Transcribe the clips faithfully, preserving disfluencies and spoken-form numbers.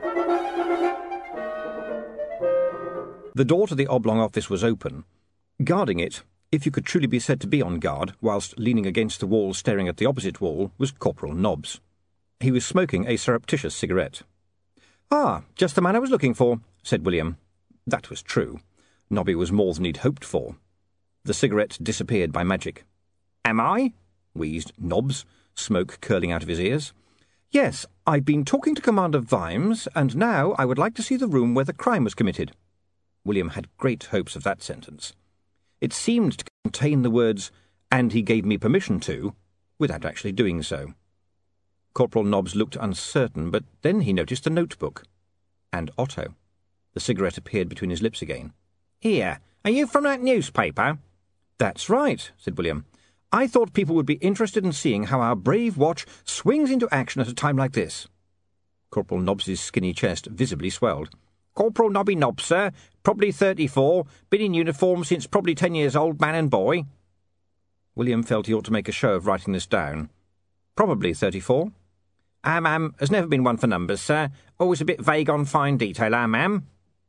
The door to the oblong office was open. Guarding it, if you could truly be said to be on guard, whilst leaning against the wall staring at the opposite wall, was Corporal Nobbs. He was smoking a surreptitious cigarette. "Ah, just the man I was looking for," said William. That was true. Nobby was more than he'd hoped for. The cigarette disappeared by magic. "Am I?" wheezed Nobbs, smoke curling out of his ears. "Yes, I've been talking to Commander Vimes, and now I would like to see the room where the crime was committed." William had great hopes of that sentence. It seemed to contain the words, "and he gave me permission to," without actually doing so. Corporal Nobbs looked uncertain, but then he noticed the notebook. And Otto. The cigarette appeared between his lips again. "Here, are you from that newspaper?" "That's right," said William. "I thought people would be interested in seeing how our brave watch swings into action at a time like this." Corporal Nobbs's skinny chest visibly swelled. "Corporal Nobby Nobbs, sir, probably thirty-four, been in uniform since probably ten years old, man and boy." William felt he ought to make a show of writing this down. "Probably thirty-four." "Ah, ma'am, has never been one for numbers, sir. Always a bit vague on fine detail, ah, ma'am."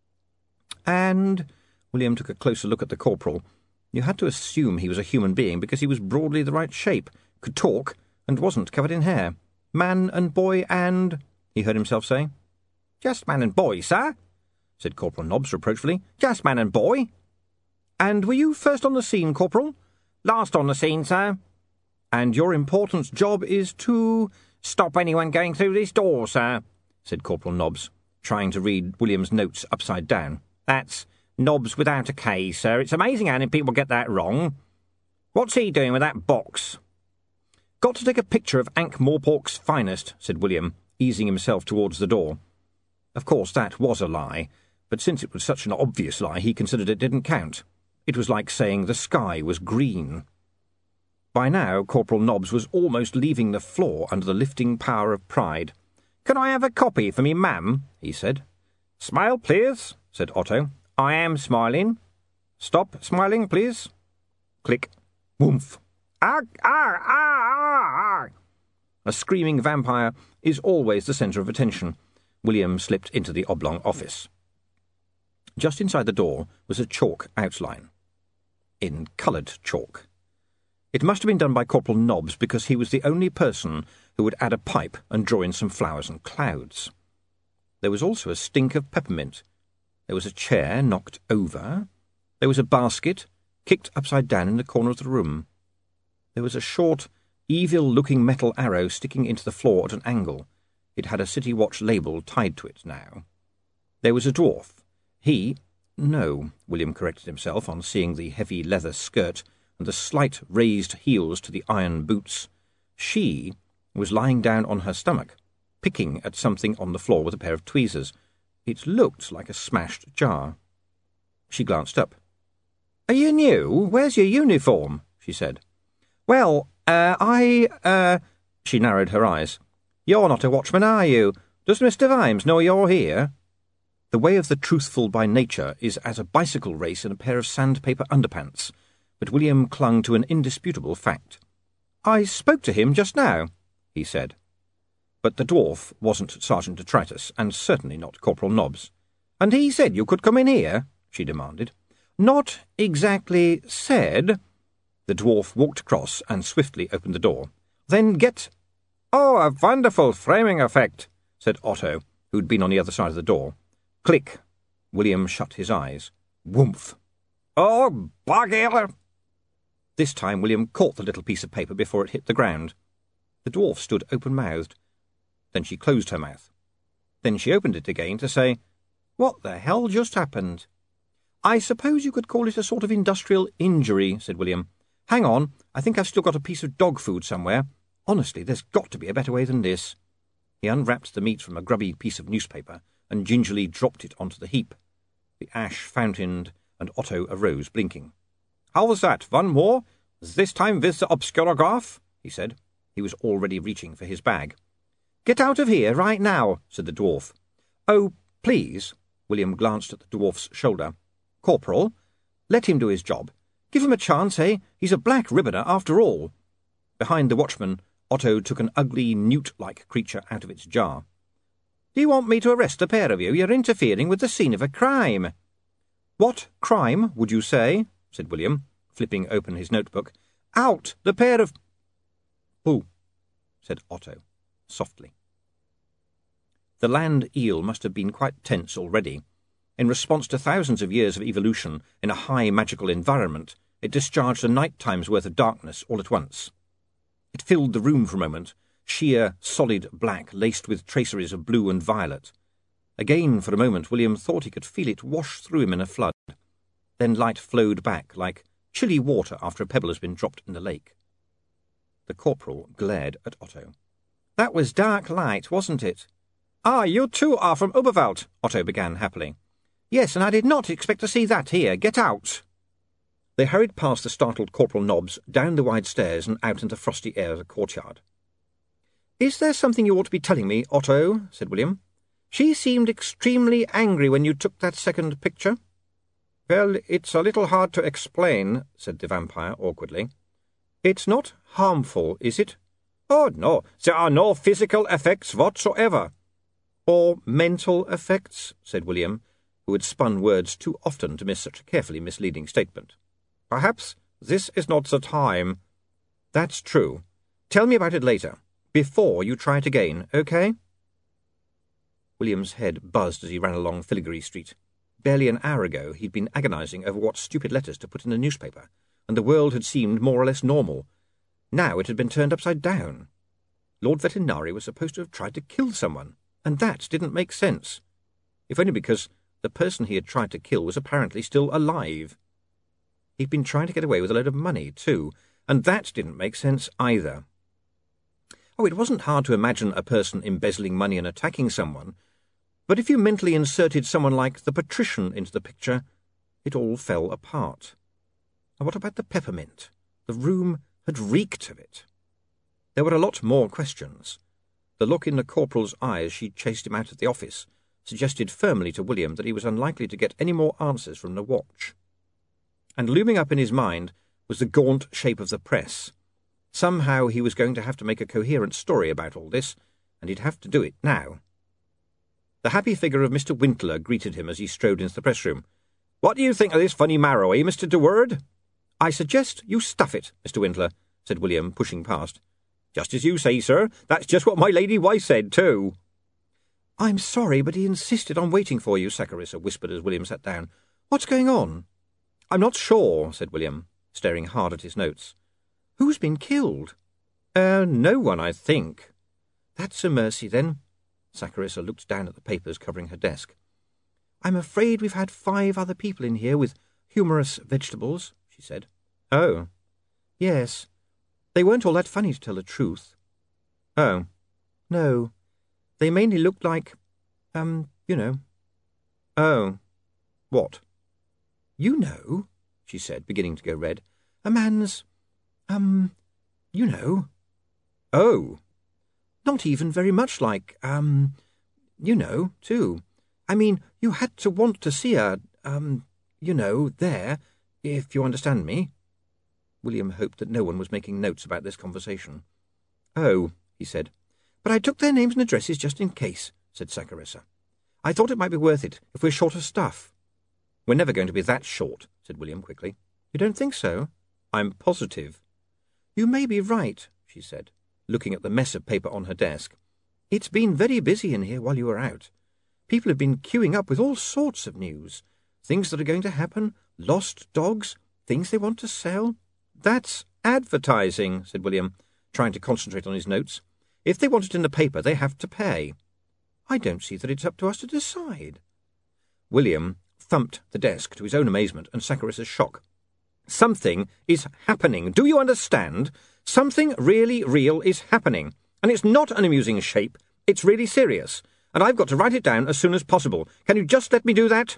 And William took a closer look at the corporal. You had to assume he was a human being because he was broadly the right shape, could talk, and wasn't covered in hair. "Man and boy and—" he heard himself say. "Just man and boy, sir," said Corporal Nobbs reproachfully. "Just man and boy." "And were you first on the scene, Corporal?" "Last on the scene, sir." "And your important job is to—" "Stop anyone going through this door, sir," said Corporal Nobbs, trying to read William's notes upside down. "That's Nobbs without a K, sir. It's amazing how many people get that wrong. What's he doing with that box?" "Got to take a picture of Ankh-Morpork's finest," said William, easing himself towards the door. Of course, that was a lie, but since it was such an obvious lie, he considered it didn't count. It was like saying the sky was green. By now, Corporal Nobbs was almost leaving the floor under the lifting power of pride. "Can I have a copy for me, ma'am?" he said. "Smile, please," said Otto. "I am smiling." "Stop smiling, please." Click. Woomph. "Arg, arg, arg, arg." A screaming vampire is always the centre of attention. William slipped into the oblong office. Just inside the door was a chalk outline. In coloured chalk. It must have been done by Corporal Nobbs because he was the only person who would add a pipe and draw in some flowers and clouds. There was also a stink of peppermint. There was a chair knocked over. There was a basket kicked upside down in the corner of the room. There was a short, evil-looking metal arrow sticking into the floor at an angle. It had a City Watch label tied to it now. There was a dwarf. He— no, William corrected himself on seeing the heavy leather skirt and the slight raised heels to the iron boots. She was lying down on her stomach, picking at something on the floor with a pair of tweezers. It looked like a smashed jar. She glanced up. "Are you new? Where's your uniform?" she said. "Well, uh, I, uh—" she narrowed her eyes. "You're not a watchman, are you? Does Mister Vimes know you're here?" The way of the truthful by nature is as a bicycle race in a pair of sandpaper underpants, but William clung to an indisputable fact. "I spoke to him just now," he said. But the dwarf wasn't Sergeant Detritus, and certainly not Corporal Nobbs. "And he said you could come in here?" she demanded. "Not exactly said." The dwarf walked across and swiftly opened the door. "Then get—" "Oh, a wonderful framing effect," said Otto, who'd been on the other side of the door. Click. William shut his eyes. Woomph. "Oh, bugger!" This time William caught the little piece of paper before it hit the ground. The dwarf stood open-mouthed. Then she closed her mouth. Then she opened it again to say, "What the hell just happened?" "I suppose you could call it a sort of industrial injury," said William. "Hang on, I think I've still got a piece of dog food somewhere. Honestly, there's got to be a better way than this." He unwrapped the meat from a grubby piece of newspaper and gingerly dropped it onto the heap. The ash fountained, and Otto arose, blinking. "How's that? One more? This time with the obscurograph?" he said. He was already reaching for his bag. "Get out of here, right now," said the dwarf. "Oh, please." William glanced at the dwarf's shoulder. "Corporal, let him do his job. Give him a chance, eh? He's a black ribboner after all." Behind the watchman, Otto took an ugly, newt-like creature out of its jar. Do you want me to arrest the pair of you? You're interfering with the scene of a crime." "What crime, would you say?" said William, flipping open his notebook. "Out, the pair of—" "Who?" said Otto, softly. The land eel must have been quite tense already. In response to thousands of years of evolution in a high magical environment, it discharged a night-time's worth of darkness all at once. It filled the room for a moment, sheer, solid black laced with traceries of blue and violet. Again, for a moment, William thought he could feel it wash through him in a flood. Then light flowed back, like chilly water after a pebble has been dropped in the lake. The corporal glared at Otto. "That was dark light, wasn't it?" "Ah, you two are from Oberwald," Otto began happily. "Yes, and I did not expect to see that here. Get out." They hurried past the startled Corporal Nobbs, down the wide stairs and out into the frosty air of the courtyard. "Is there something you ought to be telling me, Otto?" said William. "She seemed extremely angry when you took that second picture." "Well, it's a little hard to explain," said the vampire awkwardly. "It's not harmful, is it?" "Oh, no, there are no physical effects whatsoever." "Or mental effects," said William, who had spun words too often to miss such a carefully misleading statement. "Perhaps this is not the time." "That's true. Tell me about it later, before you try it again, okay?" William's head buzzed as he ran along Filigree Street. Barely an hour ago he'd been agonising over what stupid letters to put in the newspaper, and the world had seemed more or less normal. Now it had been turned upside down. Lord Vetinari was supposed to have tried to kill someone, and that didn't make sense, if only because the person he had tried to kill was apparently still alive. He'd been trying to get away with a load of money, too, and that didn't make sense either. Oh, it wasn't hard to imagine a person embezzling money and attacking someone, but if you mentally inserted someone like the patrician into the picture, it all fell apart. And what about the peppermint? The room had reeked of it. There were a lot more questions. The look in the corporal's eye as she chased him out of the office suggested firmly to William that he was unlikely to get any more answers from the watch. And looming up in his mind was the gaunt shape of the press. Somehow he was going to have to make a coherent story about all this, and he'd have to do it now. The happy figure of Mister Wintler greeted him as he strode into the press room. "What do you think of this funny marrow, eh, Mister De Word?" "I suggest you stuff it, Mister Wintler," said William, pushing past. "Just as you say, sir. That's just what my lady wife said, too." "I'm sorry, but he insisted on waiting for you," Saccharissa whispered as William sat down. "What's going on?" "I'm not sure," said William, staring hard at his notes. "Who's been killed?" Uh, no one, I think." "That's a mercy, then." Saccharissa looked down at the papers covering her desk. "I'm afraid we've had five other people in here with humorous vegetables," she said. "Oh." "Yes. They weren't all that funny, to tell the truth." "Oh." "No. They mainly looked like, um, you know." "Oh. What?" "You know," she said, beginning to go red. "A man's, um, you know." "Oh." "Not even very much like, um, you know, too. I mean, you had to want to see her, um, you know, there, if you understand me." William hoped that no one was making notes about this conversation. "Oh," he said. "But I took their names and addresses just in case," said Saccharissa. "I thought it might be worth it if we're short of stuff." "We're never going to be that short," said William quickly. "You don't think so?" "I'm positive." "You may be right," she said, looking at the mess of paper on her desk. "It's been very busy in here while you were out. People have been queuing up with all sorts of news. Things that are going to happen, lost dogs, things they want to sell." "That's advertising," said William, trying to concentrate on his notes. "If they want it in the paper, they have to pay." "I don't see that it's up to us to decide." William thumped the desk to his own amazement and Saccharissa's shock. "Something is happening. Do you understand? Something really real is happening. And it's not an amusing shape. It's really serious. And I've got to write it down as soon as possible. Can you just let me do that?"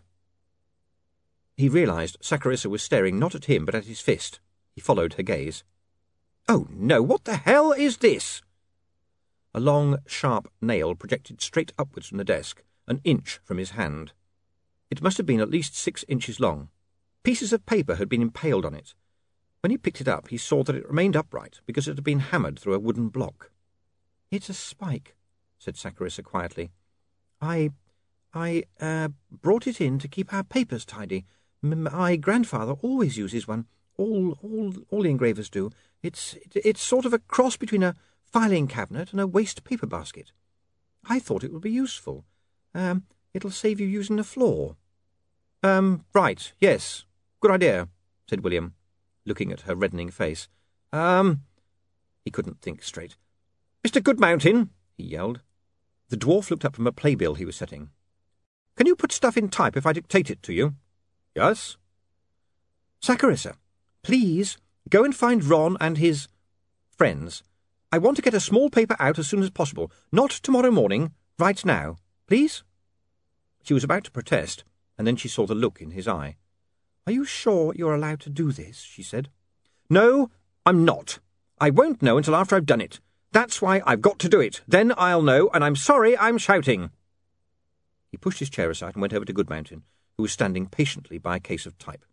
He realised Sacharissa was staring not at him but at his fist. He followed her gaze. "Oh, no, what the hell is this?" A long, sharp nail projected straight upwards from the desk, an inch from his hand. It must have been at least six inches long. Pieces of paper had been impaled on it. When he picked it up, he saw that it remained upright because it had been hammered through a wooden block. "It's a spike," said Saccharissa quietly. I... I, uh, brought it in to keep our papers tidy. M my grandfather always uses one. All, all, all the engravers do. It's, it, it's sort of a cross between a filing cabinet and a waste paper basket. I thought it would be useful. Um, it'll save you using the floor. Um, right, yes. Good idea, said William, looking at her reddening face. Um, he couldn't think straight. Mister Goodmountain, he yelled. The dwarf looked up from a playbill he was setting. Can you put stuff in type if I dictate it to you? Yes. Saccharissa, please go and find Ron and his friends. I want to get a small paper out as soon as possible. Not tomorrow morning, right now. Please? She was about to protest, and then she saw the look in his eye. Are you sure you're allowed to do this? She said. No, I'm not. I won't know until after I've done it. That's why I've got to do it. Then I'll know, and I'm sorry I'm shouting. He pushed his chair aside and went over to Goodmountain, who was standing patiently by a case of type.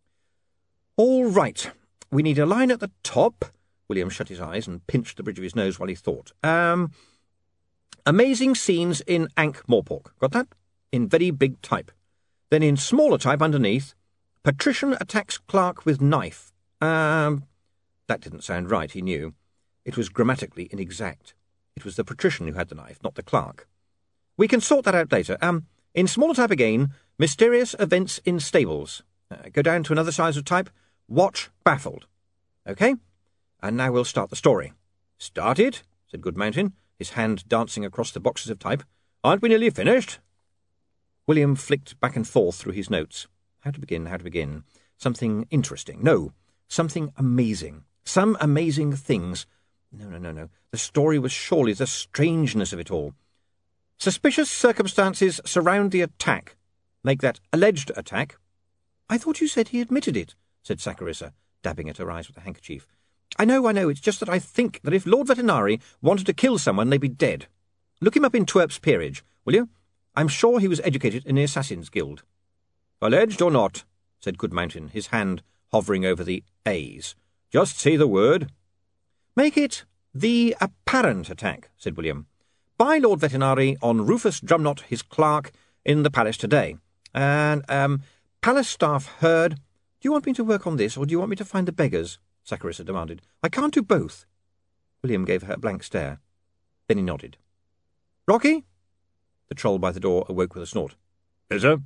All right. We need a line at the top. William shut his eyes and pinched the bridge of his nose while he thought. Um, amazing scenes in Ankh-Morpork. Got that? In very big type. Then in smaller type underneath, Patrician attacks clerk with knife. Um, that didn't sound right, he knew. It was grammatically inexact. It was the patrician who had the knife, not the clerk. We can sort that out later. Um, in smaller type again, mysterious events in stables. Uh, go down to another size of type, watch baffled. OK? And now we'll start the story. Started, said Goodmountain, his hand dancing across the boxes of type. Aren't we nearly finished? William flicked back and forth through his notes. How to begin, how to begin. Something interesting. No, something amazing. Some amazing things. No, no, no, no. The story was surely the strangeness of it all. Suspicious circumstances surround the attack. Make that alleged attack. I thought you said he admitted it, said Saccharissa, dabbing at her eyes with a handkerchief. I know, I know, it's just that I think that if Lord Vetinari wanted to kill someone, they'd be dead. Look him up in Twerp's Peerage, will you? I'm sure he was educated in the Assassin's Guild. Alleged or not, said Goodmountain, his hand hovering over the A's. Just say the word. Make it the apparent attack, said William. By Lord Vetinari on Rufus Drumknot, his clerk, in the palace today. And, um, palace staff heard... Do you want me to work on this, or do you want me to find the beggars? Saccharissa demanded. I can't do both. William gave her a blank stare. Then he nodded. Rocky? The troll by the door awoke with a snort. Yes, sir?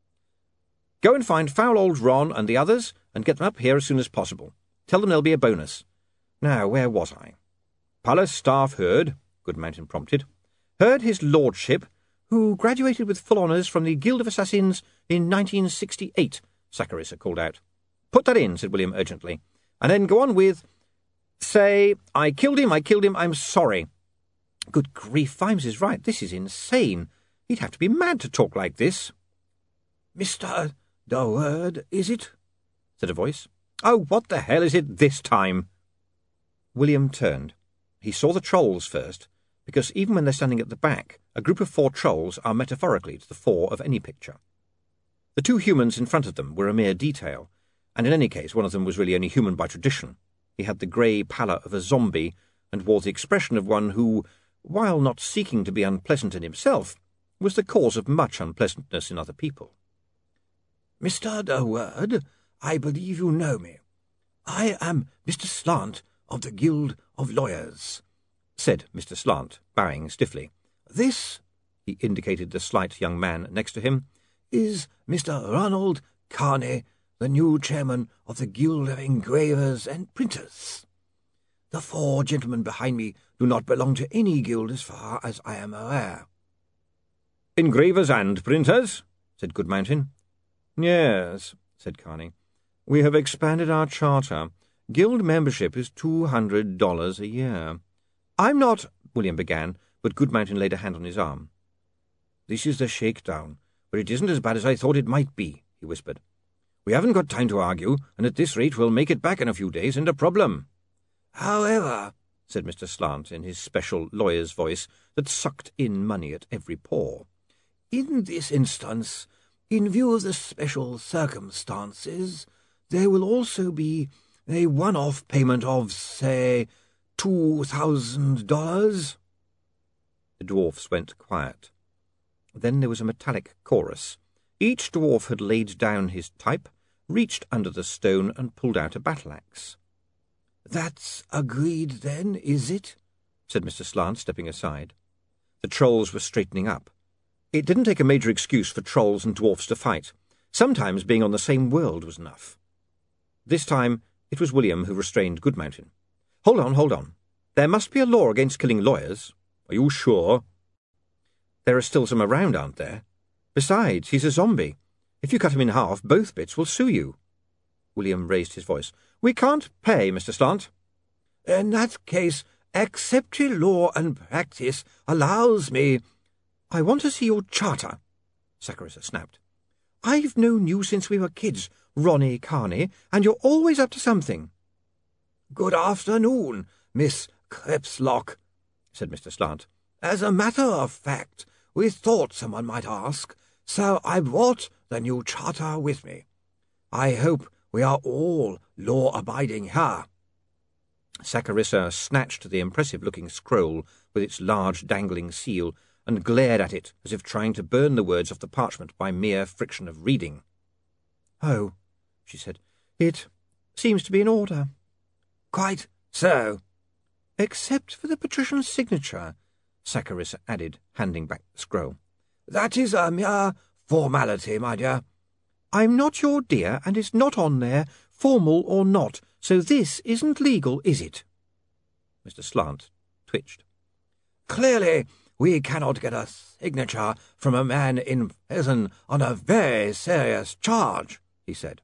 Go and find foul old Ron and the others, and get them up here as soon as possible. Tell them there'll be a bonus. Now, where was I? Palace staff heard, Goodmountain prompted. Heard his lordship, who graduated with full honours from the Guild of Assassins in nineteen sixty-eight, Saccharissa called out. Put that in, said William urgently, and then go on with, say, I killed him, I killed him, I'm sorry. Good grief, Vimes is right, this is insane. He'd have to be mad to talk like this. Mister Durward, is it? Said a voice. Oh, what the hell is it this time? William turned. He saw the trolls first, because even when they're standing at the back, a group of four trolls are metaphorically to the fore of any picture. The two humans in front of them were a mere detail, and in any case one of them was really only human by tradition. He had the grey pallor of a zombie, and wore the expression of one who, while not seeking to be unpleasant in himself, was the cause of much unpleasantness in other people. Mister Durward, I believe you know me. I am Mister Slant of the Guild of Lawyers, said Mister Slant, bowing stiffly. This, he indicated the slight young man next to him, is Mister Ronald Carney, the new chairman of the Guild of Engravers and Printers. The four gentlemen behind me do not belong to any guild as far as I am aware. Engravers and printers, said Goodmountain. Yes, said Carney. We have expanded our charter. Guild membership is two hundred dollars a year. I'm not, William began, but Goodmountain laid a hand on his arm. This is the shakedown, but it isn't as bad as I thought it might be, he whispered. We haven't got time to argue, and at this rate we'll make it back in a few days and a problem. However, said Mister Slant in his special lawyer's voice that sucked in money at every pore, in this instance, in view of the special circumstances, there will also be a one-off payment of, say, two thousand dollars. The dwarfs went quiet. Then there was a metallic chorus. Each dwarf had laid down his type, reached under the stone, and pulled out a battle-axe. "That's agreed, then, is it?" said Mister Slant, stepping aside. The trolls were straightening up. It didn't take a major excuse for trolls and dwarfs to fight. Sometimes being on the same world was enough. This time it was William who restrained Goodmountain. "Hold on, hold on. There must be a law against killing lawyers." "Are you sure?" "There are still some around, aren't there? Besides, he's a zombie. If you cut him in half, both bits will sue you." William raised his voice. "We can't pay, Mister Slant." "In that case, accepted law and practice allows me—" "I want to see your charter," Saccharissa snapped. "I've known you since we were kids, Ronnie Carney, and you're always up to something." "Good afternoon, Miss Crepslock," said Mister Slant. "As a matter of fact, we thought someone might ask, so I brought the new charter with me. I hope we are all law-abiding here." Saccharissa snatched the impressive-looking scroll with its large dangling seal and glared at it as if trying to burn the words off the parchment by mere friction of reading. "Oh," she said, "it seems to be in order." "Quite so." "Except for the patrician signature," Saccharissa added, handing back the scroll. "That is a mere formality, my dear." "I'm not your dear, and it's not on there, formal or not, so this isn't legal, is it?" Mister Slant twitched. "Clearly, we cannot get a signature from a man in prison on a very serious charge," he said.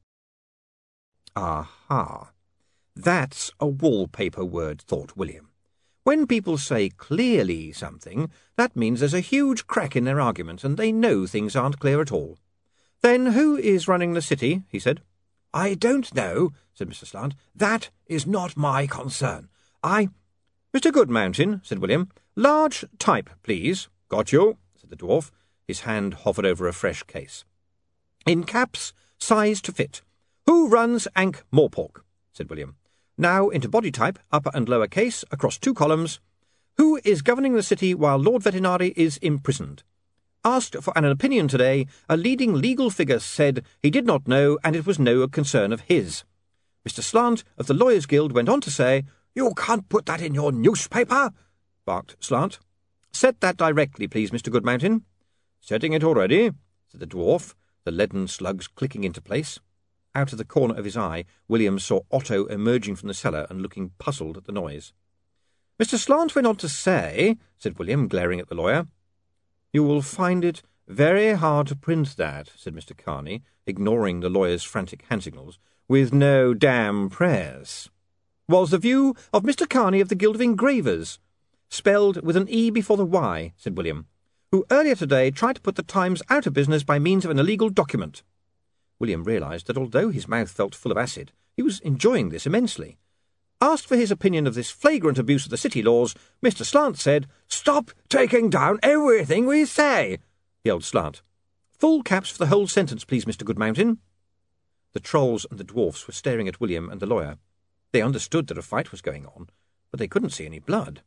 Aha! That's a wallpaper word, thought William. When people say clearly something, that means there's a huge crack in their argument, and they know things aren't clear at all. "Then who is running the city?" he said. "I don't know," said Mister Slant. "That is not my concern. I—" "Mister Goodmountain," said William. "Large type, please." "Got you," said the dwarf. His hand hovered over a fresh case. "In caps, size to fit. Who runs Ankh-Morpork?" said William. "Now into body type, upper and lower case, across two columns. Who is governing the city while Lord Vetinari is imprisoned? Asked for an opinion today, a leading legal figure said he did not know and it was no concern of his. Mister Slant of the Lawyers' Guild went on to say—" "You can't put that in your newspaper," barked Slant. "Set that directly, please, Mister Goodmountain." "Setting it already," said the dwarf, the leaden slugs clicking into place. Out of the corner of his eye, William saw Otto emerging from the cellar and looking puzzled at the noise. "Mister Slant went on to say," said William, glaring at the lawyer. "You will find it very hard to print that," said Mister Carney, ignoring the lawyer's frantic hand signals, "with no damn prayers." "Was the view of Mister Carney of the Guild of Engravers, spelled with an E before the Y," said William, "who earlier today tried to put the Times out of business by means of an illegal document." William realised that although his mouth felt full of acid, he was enjoying this immensely. Asked for his opinion of this flagrant abuse of the city laws, Mister Slant said— "Stop taking down everything we say," yelled Slant. "Full caps for the whole sentence, please, Mister Goodmountain." The trolls and the dwarfs were staring at William and the lawyer. They understood that a fight was going on, but they couldn't see any blood.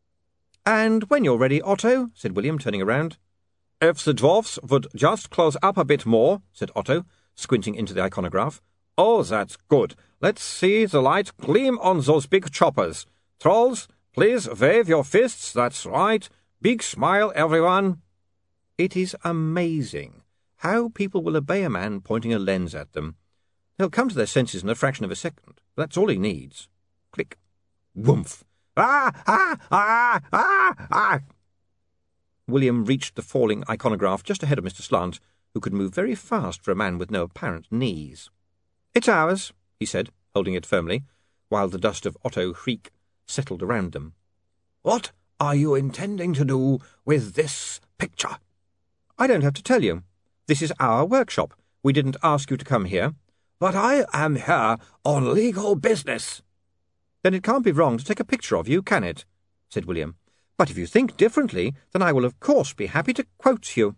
"And when you're ready, Otto," said William, turning around. "If the dwarfs would just close up a bit more," said Otto, squinting into the iconograph. "Oh, that's good. Let's see the light gleam on those big choppers. Trolls, please wave your fists, that's right. Big smile, everyone." It is amazing how people will obey a man pointing a lens at them. They'll come to their senses in a fraction of a second. That's all he needs. Click. Woomph. Ah! Ah! Ah! Ah! Ah! William reached the falling iconograph just ahead of Mister Slant, who could move very fast for a man with no apparent knees. "It's ours," he said, holding it firmly, while the dust of Otto Hreek settled around them. "What are you intending to do with this picture?" "I don't have to tell you. This is our workshop. We didn't ask you to come here." "But I am here on legal business." "Then it can't be wrong to take a picture of you, can it?" said William. "But if you think differently, then I will of course be happy to quote you."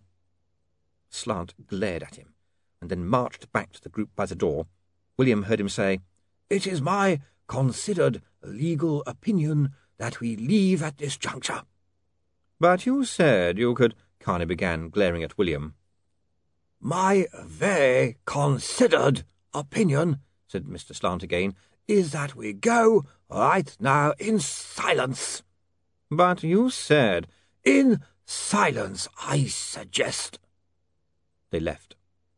Slant glared at him, and then marched back to the group by the door. William heard him say, "It is my considered legal opinion that we leave at this juncture." "But you said you could Carney began, glaring at William. "My very considered opinion," said Mister Slant again, "is that we go right now in silence." "But you said—" "In silence, I suggest." They left.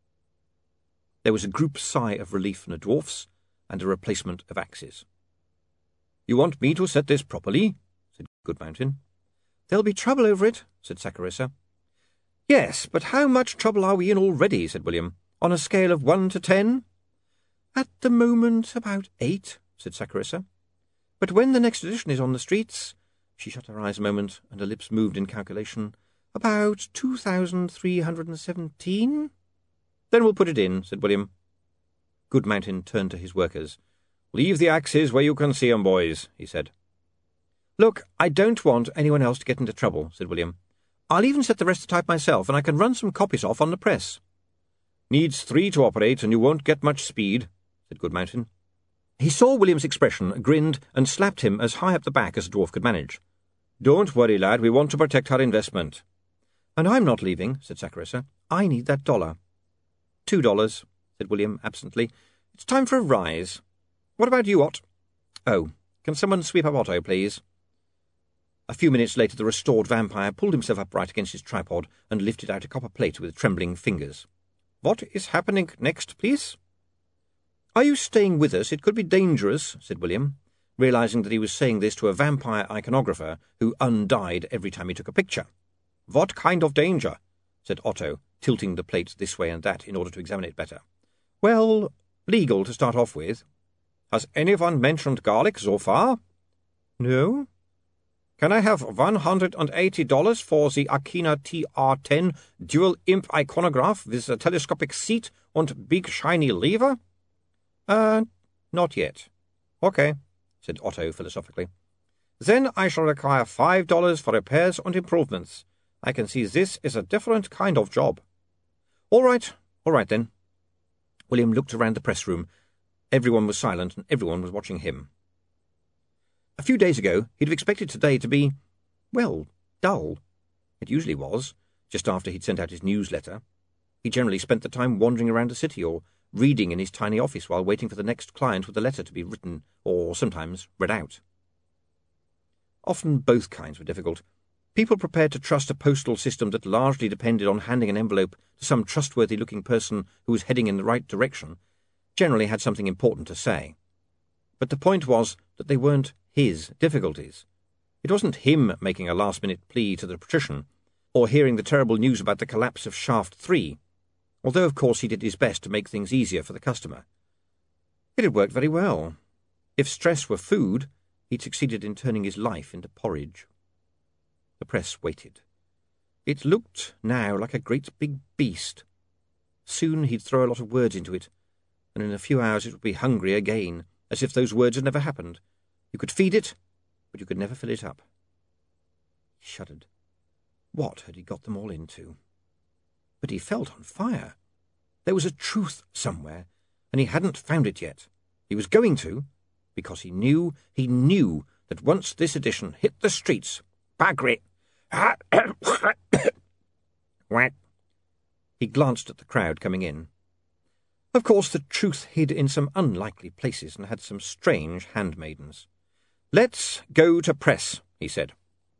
There was a group sigh of relief from the dwarfs, and a replacement of axes. "You want me to set this properly?" said Goodmountain. "There'll be trouble over it," said Saccharissa. "Yes, but how much trouble are we in already?" said William. "On a scale of one to ten?" "At the moment about eight," said Saccharissa. "But when the next edition is on the streets—" she shut her eyes a moment, and her lips moved in calculation— "about two thousand three hundred and seventeen?" "Then we'll put it in," said William. Goodmountain turned to his workers. "Leave the axes where you can see 'em, boys," he said. "Look, I don't want anyone else to get into trouble," said William. "I'll even set the rest to type myself, and I can run some copies off on the press." "Needs three to operate, and you won't get much speed," said Goodmountain. He saw William's expression, grinned, and slapped him as high up the back as the dwarf could manage. "Don't worry, lad, we want to protect our investment." "And I'm not leaving," said Saccharissa. "I need that dollar." Two dollars," said William absently. "It's time for a rise. What about you, Ott? Oh, can someone sweep up Otto, please?" A few minutes later the restored vampire pulled himself upright against his tripod and lifted out a copper plate with trembling fingers. "What is happening next, please?" "Are you staying with us? It could be dangerous," said William, realizing that he was saying this to a vampire iconographer who undied every time he took a picture. "What kind of danger?" said Otto, tilting the plate this way and that in order to examine it better. "Well, legal to start off with." "Has anyone mentioned garlic so far?" "No." "Can I have one hundred and eighty dollars for the Akina T R ten dual imp iconograph with a telescopic seat and big shiny lever?" Uh, not yet." "Okay," said Otto philosophically. "Then I shall require five dollars for repairs and improvements. I can see this is a different kind of job." "All right, all right then." William looked around the press room. Everyone was silent, and everyone was watching him. A few days ago he'd have expected today to be, well, dull. It usually was, just after he'd sent out his newsletter. He generally spent the time wandering around the city or reading in his tiny office while waiting for the next client with a letter to be written or sometimes read out. Often both kinds were difficult. People prepared to trust a postal system that largely depended on handing an envelope to some trustworthy-looking person who was heading in the right direction generally had something important to say. But the point was that they weren't his difficulties. It wasn't him making a last-minute plea to the patrician, or hearing the terrible news about the collapse of Shaft three, although of course he did his best to make things easier for the customer. It had worked very well. If stress were food, he'd succeeded in turning his life into porridge. The press waited. It looked now like a great big beast. Soon he'd throw a lot of words into it, and in a few hours it would be hungry again, as if those words had never happened. You could feed it, but you could never fill it up. He shuddered. What had he got them all into? But he felt on fire. There was a truth somewhere, and he hadn't found it yet. He was going to, because he knew, he knew that once this edition hit the streets, Bagri... He glanced at the crowd coming in. Of course, the truth hid in some unlikely places and had some strange handmaidens. "Let's go to press," he said.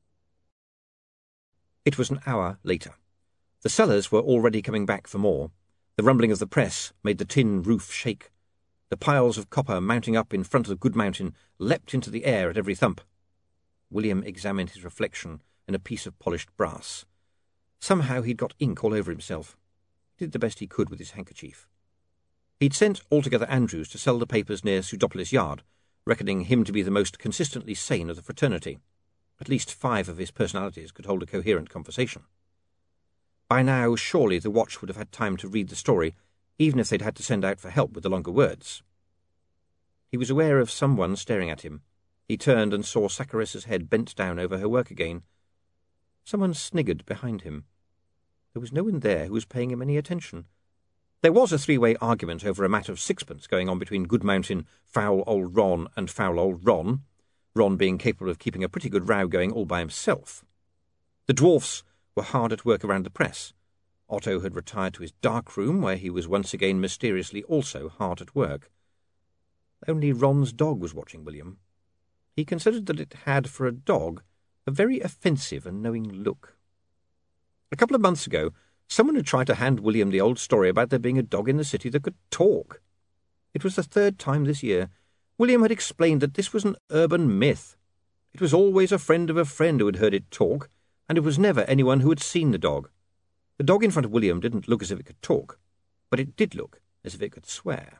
It was an hour later. The sellers were already coming back for more. The rumbling of the press made the tin roof shake. The piles of copper mounting up in front of Goodmountain leapt into the air at every thump. William examined his reflection in a piece of polished brass. Somehow he'd got ink all over himself. He did the best he could with his handkerchief. He'd sent Altogether Andrews to sell the papers near Pseudopolis Yard, reckoning him to be the most consistently sane of the fraternity. At least five of his personalities could hold a coherent conversation. By now, surely the watch would have had time to read the story, even if they'd had to send out for help with the longer words. He was aware of someone staring at him. He turned and saw Saccharissa's head bent down over her work again. Someone sniggered behind him. There was no one there who was paying him any attention. There was a three-way argument over a matter of sixpence going on between Goodmountain, foul old Ron, and foul old Ron, Ron being capable of keeping a pretty good row going all by himself. The dwarfs were hard at work around the press. Otto had retired to his dark room, where he was once again mysteriously also hard at work. Only Ron's dog was watching William. He considered that it had, for a dog, a very offensive and knowing look. A couple of months ago, someone had tried to hand William the old story about there being a dog in the city that could talk. It was the third time this year. William had explained that this was an urban myth. It was always a friend of a friend who had heard it talk, and it was never anyone who had seen the dog. The dog in front of William didn't look as if it could talk, but it did look as if it could swear.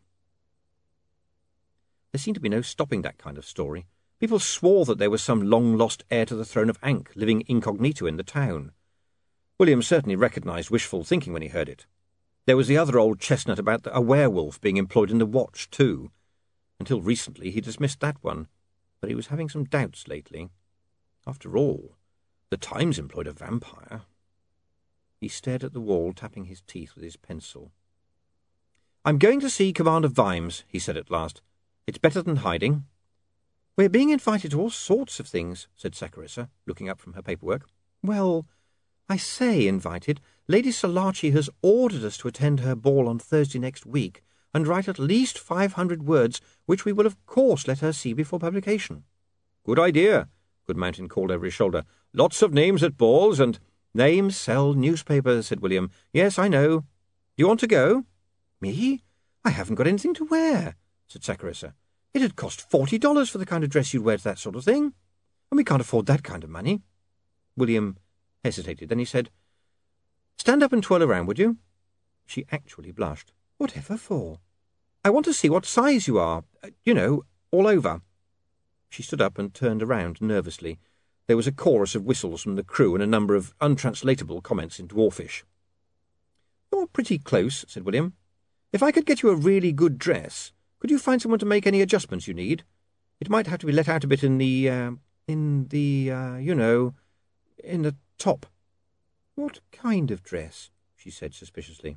There seemed to be no stopping that kind of story. People swore that there was some long-lost heir to the throne of Ankh living incognito in the town. William certainly recognised wishful thinking when he heard it. There was the other old chestnut about a werewolf being employed in the watch, too. Until recently he dismissed that one, but he was having some doubts lately. After all, the Times employed a vampire. He stared at the wall, tapping his teeth with his pencil. "I'm going to see Commander Vimes," he said at last. "It's better than hiding." "We're being invited to all sorts of things," said Saccharissa, looking up from her paperwork. "Well, I say invited. Lady Salaci has ordered us to attend her ball on Thursday next week and write at least five hundred words, which we will of course let her see before publication." "Good idea," Goodmountain called over his shoulder. "Lots of names at balls and—" "Names sell newspapers," said William. "Yes, I know. Do you want to go?" "Me? I haven't got anything to wear," said Saccharissa. "It'd cost forty dollars for the kind of dress you'd wear to that sort of thing, and we can't afford that kind of money." William hesitated. Then he said, "Stand up and twirl around, would you?" She actually blushed. "Whatever for?" "I want to see what size you are. Uh, you know, all over." She stood up and turned around nervously. There was a chorus of whistles from the crew and a number of untranslatable comments in Dwarfish. "You're pretty close," said William. "If I could get you a really good dress, could you find someone to make any adjustments you need? It might have to be let out a bit in the, uh, in the, uh, you know, in the top." "What kind of dress?" she said suspiciously.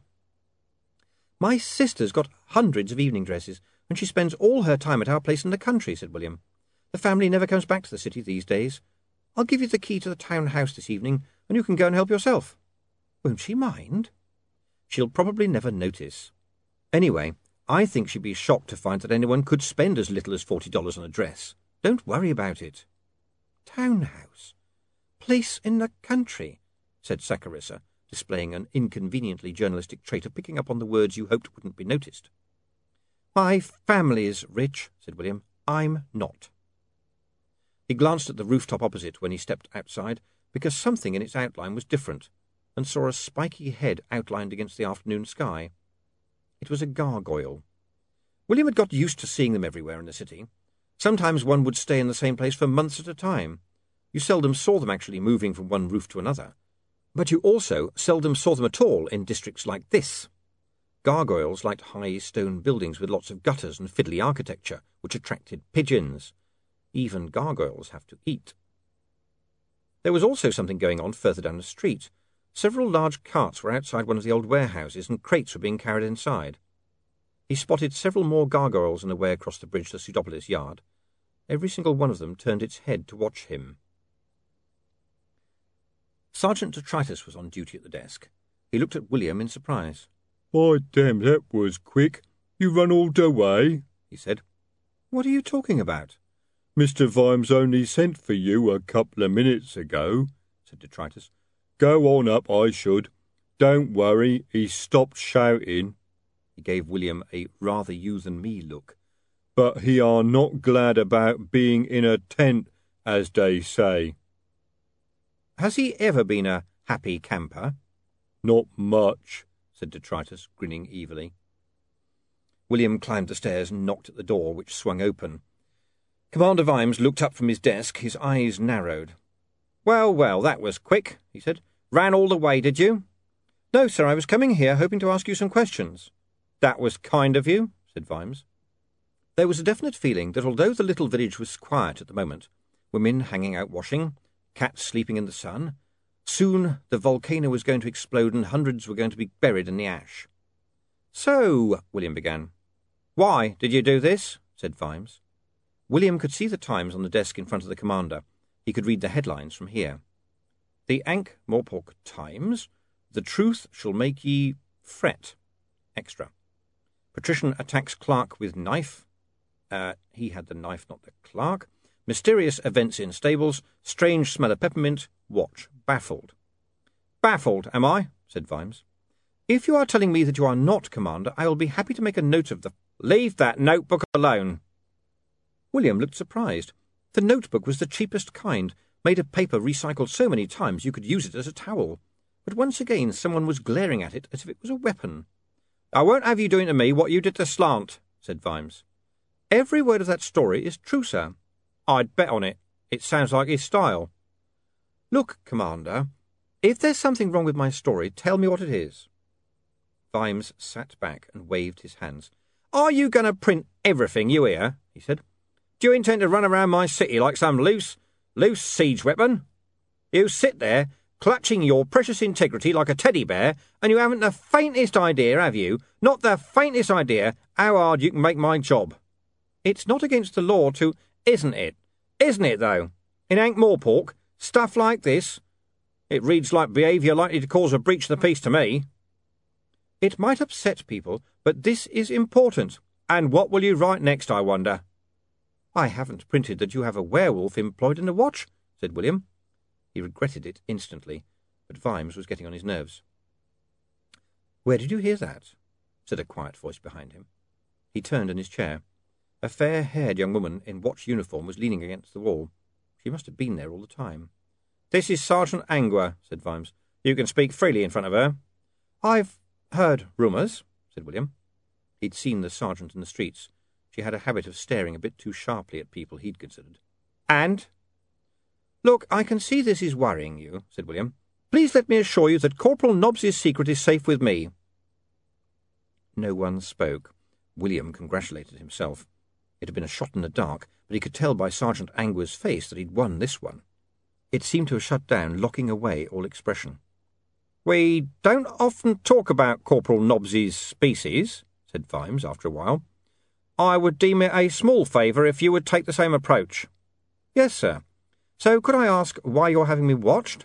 "My sister's got hundreds of evening dresses, and she spends all her time at our place in the country," said William. "The family never comes back to the city these days. I'll give you the key to the town house this evening, and you can go and help yourself." "Won't she mind?" "She'll probably never notice. Anyway, I think she'd be shocked to find that anyone could spend as little as forty dollars on a dress. Don't worry about it." "Town house? Place in the country?" said Saccharissa, displaying an inconveniently journalistic trait of picking up on the words you hoped wouldn't be noticed. "My family's rich," said William. "I'm not." He glanced at the rooftop opposite when he stepped outside, because something in its outline was different, and saw a spiky head outlined against the afternoon sky. It was a gargoyle. William had got used to seeing them everywhere in the city. Sometimes one would stay in the same place for months at a time. You seldom saw them actually moving from one roof to another. But you also seldom saw them at all in districts like this. Gargoyles liked high stone buildings with lots of gutters and fiddly architecture, which attracted pigeons. Even gargoyles have to eat. There was also something going on further down the street. Several large carts were outside one of the old warehouses, and crates were being carried inside. He spotted several more gargoyles on the way across the bridge to Pseudopolis Yard. Every single one of them turned its head to watch him. Sergeant Detritus was on duty at the desk. He looked at William in surprise. "By damn, that was quick. You run all the way," he said. "What are you talking about?" "Mister Vimes only sent for you a couple of minutes ago," said Detritus. "Go on up, I should. Don't worry, he's stopped shouting." He gave William a rather you-than-me look. "But he are not glad about being in a tent, as they say." "Has he ever been a happy camper?" "Not much," said Detritus, grinning evilly. William climbed the stairs and knocked at the door, which swung open. Commander Vimes looked up from his desk, his eyes narrowed. "Well, well, that was quick," he said. "Ran all the way, did you?" "No, sir, I was coming here hoping to ask you some questions." "That was kind of you," said Vimes. There was a definite feeling that although the little village was quiet at the moment, women hanging out washing, cats sleeping in the sun, soon the volcano was going to explode and hundreds were going to be buried in the ash. "So," William began. "Why did you do this?" said Vimes. William could see the Times on the desk in front of the commander. He could read the headlines from here. The Ankh-Morpork Times. The truth shall make ye fret. Extra. Patrician attacks clerk with knife. Uh, he had the knife, not the clerk. Mysterious events in stables. Strange smell of peppermint. Watch baffled. Baffled, am I? Said Vimes. If you are telling me that you are not, Commander, I will be happy to make a note of the... Leave that notebook alone. William looked surprised. The notebook was the cheapest kind, made of paper recycled so many times you could use it as a towel. But once again someone was glaring at it as if it was a weapon. I won't have you doing to me what you did to Slant, said Vimes. Every word of that story is true, sir. I'd bet on it. It sounds like his style. Look, Commander, if there's something wrong with my story, tell me what it is. Vimes sat back and waved his hands. Are you going to print everything you hear? He said. Do you intend to run around my city like some loose, loose siege weapon? You sit there, clutching your precious integrity like a teddy bear, and you haven't the faintest idea, have you? Not the faintest idea how hard you can make my job. It's not against the law to... Isn't it? Isn't it, though? In Ankh-Morpork, stuff like this? It reads like behaviour likely to cause a breach of the peace to me. It might upset people, but this is important. And what will you write next, I wonder? I haven't printed that you have a werewolf employed in the watch, said William. He regretted it instantly, but Vimes was getting on his nerves. Where did you hear that? Said a quiet voice behind him. He turned in his chair. A fair-haired young woman in watch uniform was leaning against the wall. She must have been there all the time. This is Sergeant Angua, said Vimes. You can speak freely in front of her. I've heard rumours, said William. He'd seen the sergeant in the streets. She had a habit of staring a bit too sharply at people he'd considered. And? Look, I can see this is worrying you, said William. Please let me assure you that Corporal Nobbs's secret is safe with me. No one spoke. William congratulated himself. It had been a shot in the dark, but he could tell by Sergeant Angua's face that he'd won this one. It seemed to have shut down, locking away all expression. We don't often talk about Corporal Nobbs's species, said Vimes after a while. I would deem it a small favour if you would take the same approach. Yes, sir. So could I ask why you're having me watched?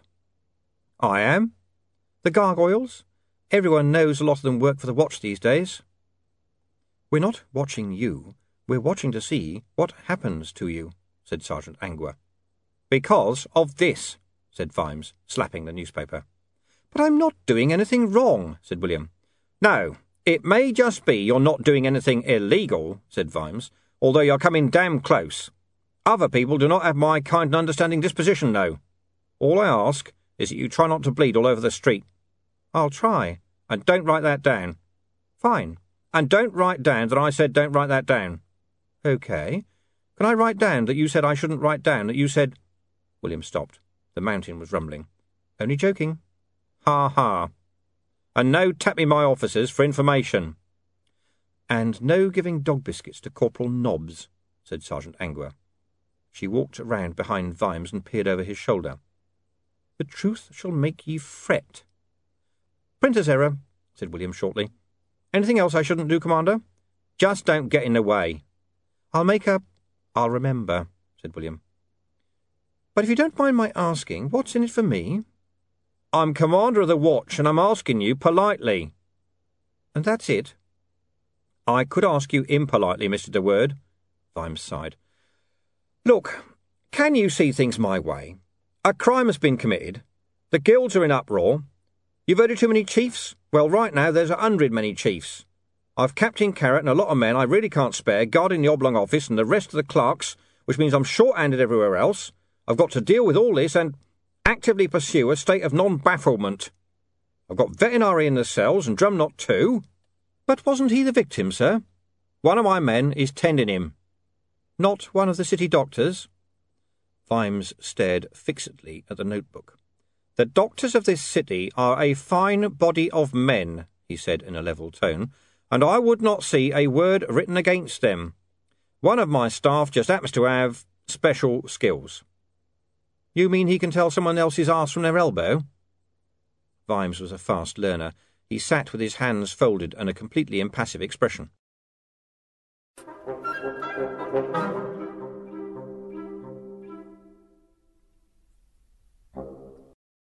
I am. The gargoyles? Everyone knows a lot of them work for the watch these days. We're not watching you. We're watching to see what happens to you, said Sergeant Angua. Because of this, said Vimes, slapping the newspaper. But I'm not doing anything wrong, said William. No, it may just be you're not doing anything illegal, said Vimes, although you're coming damn close. Other people do not have my kind and understanding disposition, though. All I ask is that you try not to bleed all over the street. I'll try, and don't write that down. Fine, and don't write down that I said don't write that down. OK. Can I write down that you said I shouldn't write down, that you said... William stopped. The mountain was rumbling. Only joking. Ha ha. And no tapping my officers for information. And no giving dog biscuits to Corporal Nobbs, said Sergeant Angua. She walked round behind Vimes and peered over his shoulder. The truth shall make ye fret. Printer's error, said William shortly. Anything else I shouldn't do, Commander? Just don't get in the way. I'll make a... I'll remember, said William. But if you don't mind my asking, what's in it for me? I'm Commander of the Watch, and I'm asking you politely. And that's it? I could ask you impolitely, Mister De Word. Vimes sighed. Look, can you see things my way? A crime has been committed. The guilds are in uproar. You've heard of too many chiefs? Well, right now there's a hundred many chiefs. I've Captain Carrot and a lot of men I really can't spare guarding the oblong office and the rest of the clerks, which means I'm short-handed everywhere else. I've got to deal with all this and actively pursue a state of non-bafflement. I've got Vetinari in the cells and Drumknot too. But wasn't he the victim, sir? One of my men is tending him. Not one of the city doctors? Vimes stared fixedly at the notebook. The doctors of this city are a fine body of men, he said in a level tone, and I would not see a word written against them. One of my staff just happens to have special skills. You mean he can tell someone else's arse from their elbow? Vimes was a fast learner. He sat with his hands folded and a completely impassive expression.